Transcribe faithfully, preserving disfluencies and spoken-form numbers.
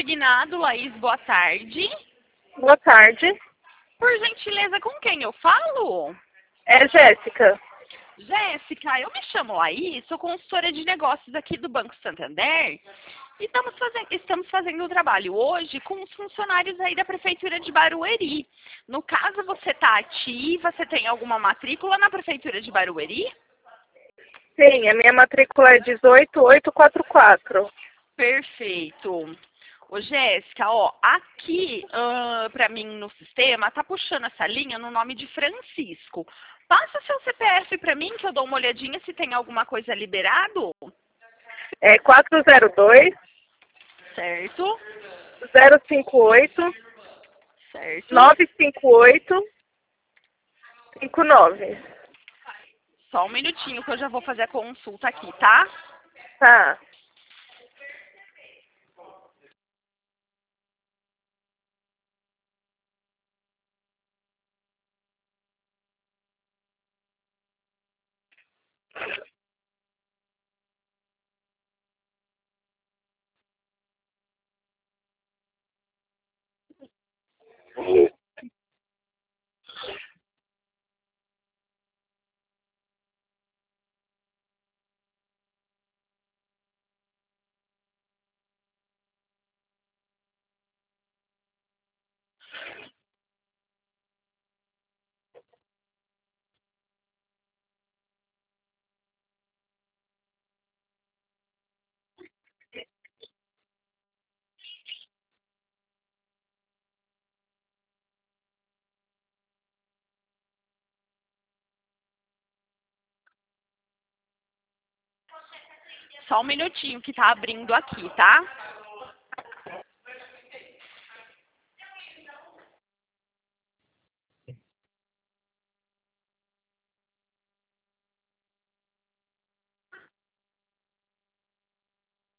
consignado, Laís, boa tarde. Boa tarde. Por gentileza, com quem eu falo? É Jéssica. Jéssica, eu me chamo Laís, sou consultora de negócios aqui do Banco Santander e estamos fazendo, estamos fazendo um trabalho hoje com os funcionários aí da Prefeitura de Barueri. No caso, você está ativa, você tem alguma matrícula na Prefeitura de Barueri? Sim, a minha matrícula é dezoito mil oitocentos e quarenta e quatro. Perfeito. Ô, Jéssica, ó, aqui uh, para mim no sistema, tá puxando essa linha no nome de Francisco. Passa seu C P F para mim que eu dou uma olhadinha se tem alguma coisa liberado. É quatro zero dois, Certo, zero cinco oito, certo. nove cinco oito, cinco nove. Só um minutinho que eu já vou fazer a consulta aqui, tá? Tá. Só um minutinho que tá abrindo aqui, tá?